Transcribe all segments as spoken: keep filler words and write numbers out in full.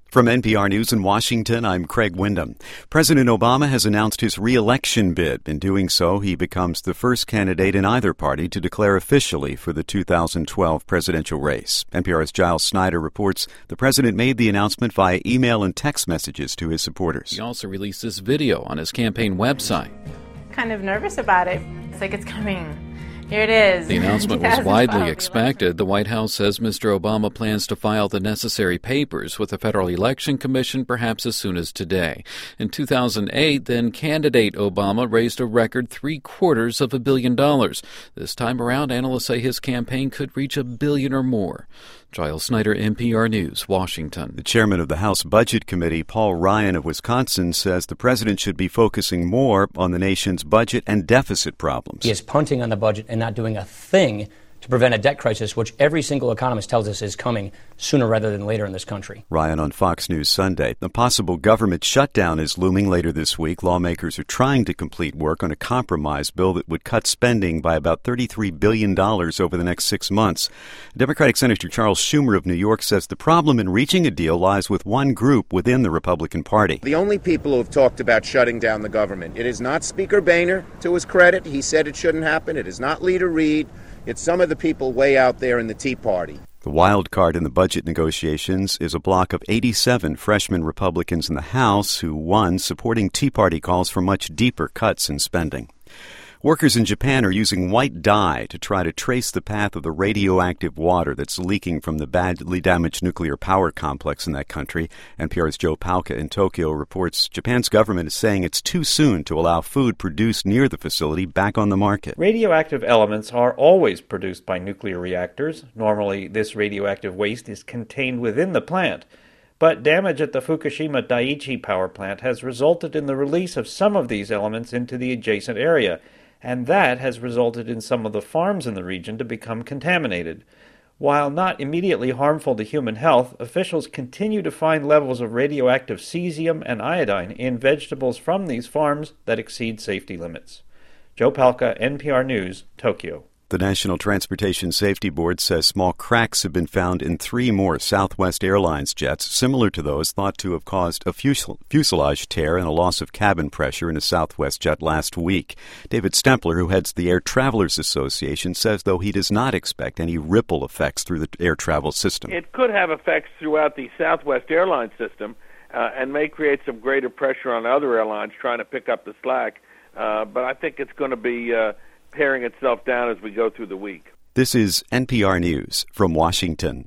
From N P R News in Washington, I'm Craig Windham. President Obama has announced his re-election bid. In doing so, he becomes the first candidate in either party to declare officially for the two thousand twelve presidential race. N P R's Giles Snyder reports the president made the announcement via email and text messages to his supporters. He also released this video on his campaign website. Kind of nervous about it. It's like it's coming. Here it is. The announcement was widely expected. The White House says Mister Obama plans to file the necessary papers with the Federal Election Commission perhaps as soon as today. In two thousand eight, then candidate Obama raised a record three-quarters of a billion dollars. This time around, analysts say his campaign could reach a billion or more. Giles Snyder, N P R News, Washington. The chairman of the House Budget Committee, Paul Ryan of Wisconsin, says the president should be focusing more on the nation's budget and deficit problems. He is punting on the budget and not doing a thing to prevent a debt crisis, which every single economist tells us is coming sooner rather than later in this country. Ryan on Fox News Sunday. A possible government shutdown is looming later this week. Lawmakers are trying to complete work on a compromise bill that would cut spending by about thirty-three billion dollars over the next six months. Democratic Senator Charles Schumer of New York says the problem in reaching a deal lies with one group within the Republican Party. The only people who have talked about shutting down the government, it is not Speaker Boehner, to his credit. He said it shouldn't happen. It is not Leader Reid. It's some of the people way out there in the Tea Party. The wild card in the budget negotiations is a bloc of eighty-seven freshman Republicans in the House who won, supporting Tea Party calls for much deeper cuts in spending. Workers in Japan are using white dye to try to trace the path of the radioactive water that's leaking from the badly damaged nuclear power complex in that country. N P R's Joe Palca in Tokyo reports Japan's government is saying it's too soon to allow food produced near the facility back on the market. Radioactive elements are always produced by nuclear reactors. Normally, this radioactive waste is contained within the plant. But damage at the Fukushima Daiichi power plant has resulted in the release of some of these elements into the adjacent area, and that has resulted in some of the farms in the region to become contaminated. While not immediately harmful to human health, officials continue to find levels of radioactive cesium and iodine in vegetables from these farms that exceed safety limits. Joe Palca, N P R News, Tokyo. The National Transportation Safety Board says small cracks have been found in three more Southwest Airlines jets, similar to those thought to have caused a fuselage tear and a loss of cabin pressure in a Southwest jet last week. David Stempler, who heads the Air Travelers Association, says though he does not expect any ripple effects through the air travel system. It could have effects throughout the Southwest Airlines system uh, and may create some greater pressure on other airlines trying to pick up the slack, uh, but I think it's going to be Uh, paring itself down as we go through the week. This is N P R News from Washington.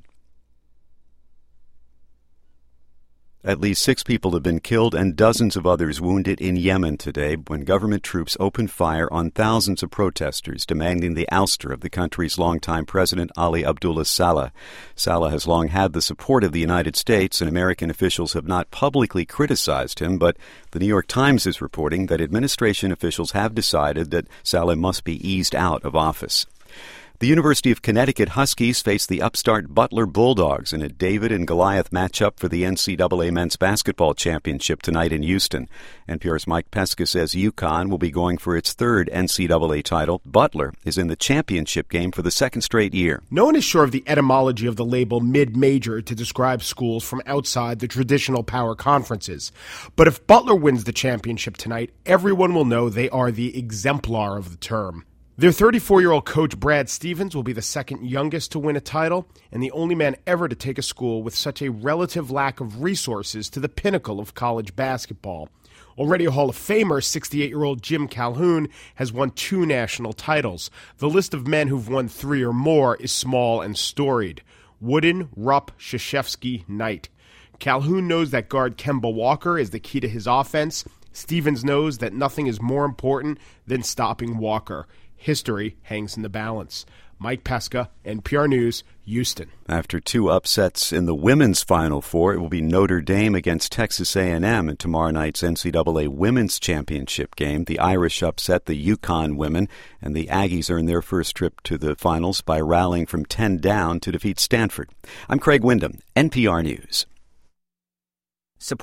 At least six people have been killed and dozens of others wounded in Yemen today when government troops opened fire on thousands of protesters demanding the ouster of the country's longtime president, Ali Abdullah Saleh. Saleh has long had the support of the United States, and American officials have not publicly criticized him, but the New York Times is reporting that administration officials have decided that Saleh must be eased out of office. The University of Connecticut Huskies face the upstart Butler Bulldogs in a David and Goliath matchup for the N C double A Men's Basketball Championship tonight in Houston. N P R's Mike Pesca says UConn will be going for its third N C double A title. Butler is in the championship game for the second straight year. No one is sure of the etymology of the label mid-major to describe schools from outside the traditional power conferences. But if Butler wins the championship tonight, everyone will know they are the exemplar of the term. Their thirty-four-year-old coach, Brad Stevens, will be the second youngest to win a title and the only man ever to take a school with such a relative lack of resources to the pinnacle of college basketball. Already a Hall of Famer, sixty-eight-year-old Jim Calhoun has won two national titles. The list of men who've won three or more is small and storied. Wooden, Rupp, Krzyzewski, Knight. Calhoun knows that guard Kemba Walker is the key to his offense. Stevens knows that nothing is more important than stopping Walker. History hangs in the balance. Mike Pesca, N P R News, Houston. After two upsets in the women's Final Four, it will be Notre Dame against Texas A and M in tomorrow night's N C double A Women's Championship game. The Irish upset the UConn women, and the Aggies earned their first trip to the finals by rallying from ten down to defeat Stanford. I'm Craig Windham, N P R News.